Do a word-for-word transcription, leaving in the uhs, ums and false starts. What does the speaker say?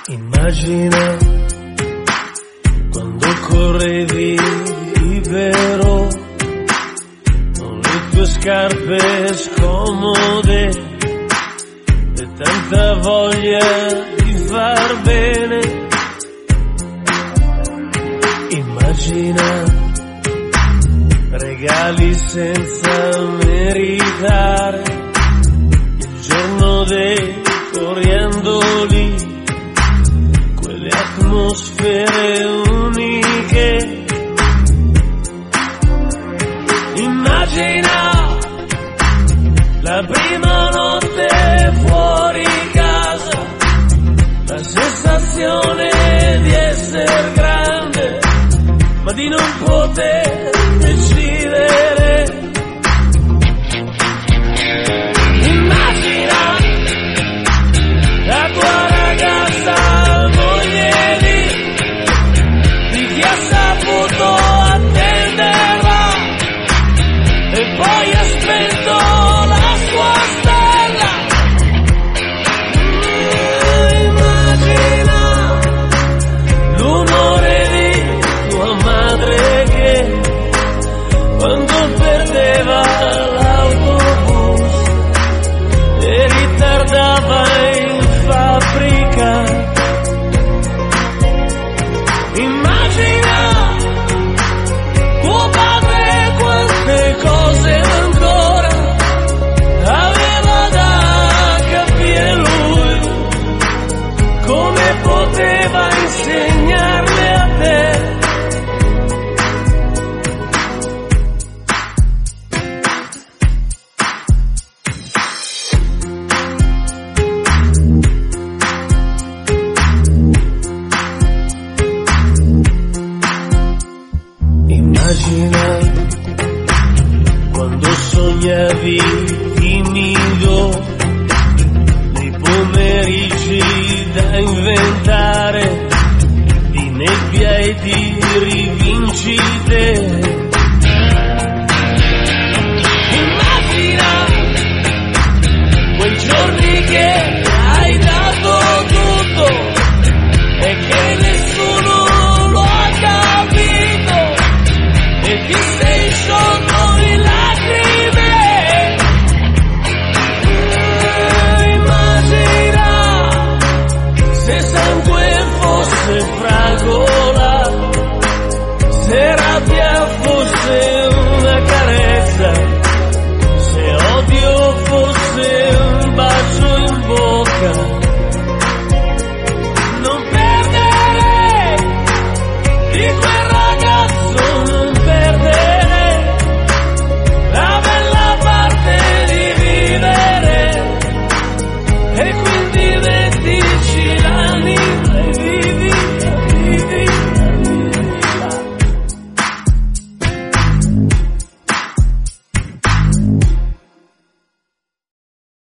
Immagina quando correvi libero con le tue scarpe scomode e tanta voglia di far bene. Immagina regali senza meritare, il giorno dei coriandoli, quelle atmosfere uniche. Immagina la prima notte fuori casa, la sensazione di essere grande, ma di non poter decidere.